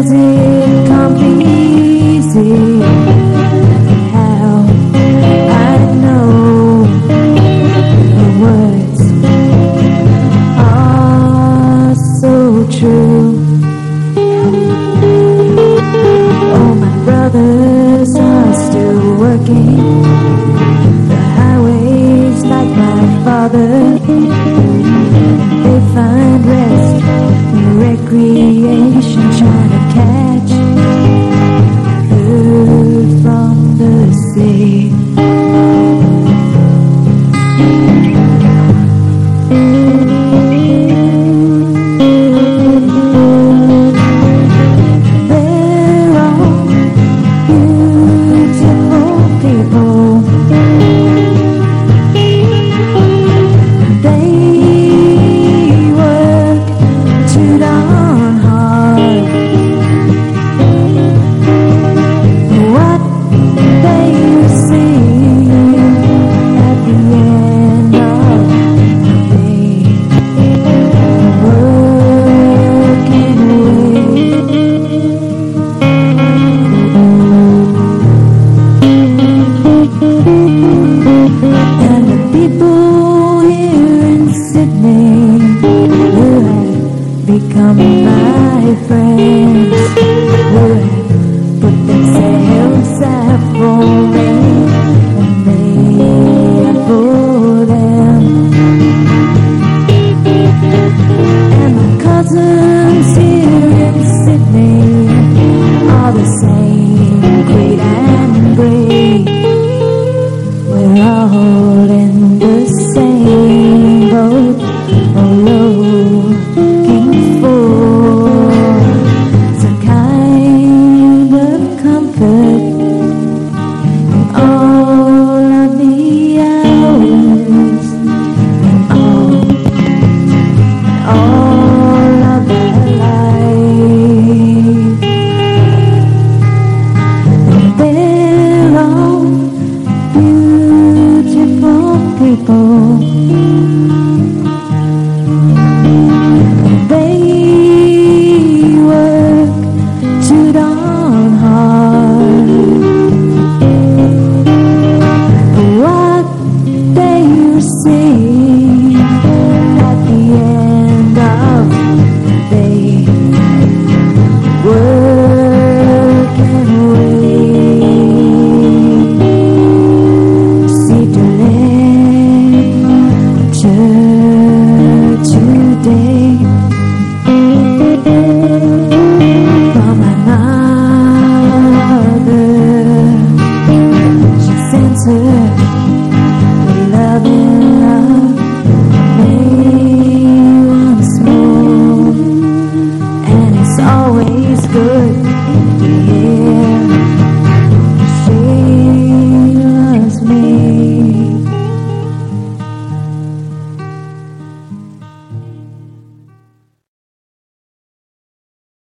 Cause it can't be easy. How I know the words are so true. Oh, my brothers are still working the highways like my father. They find rest and recreation, trying to catch food from the sea. They're all beautiful people. They work too darn hard. What they receive at the end of the day, working away. And the people here in Sydney who have become my friends, who have put themselves out for me and me out for them. And my cousins here in Sydney are the same, great and brave. We're all in the same boat, all looking for some kind of comfort in all of the hours, in all of their life. And they're all beautiful people. They work too darn hard. What they receive at the end of the day, working away. See to today from my mother. She sends her loving love me once more, and it's always good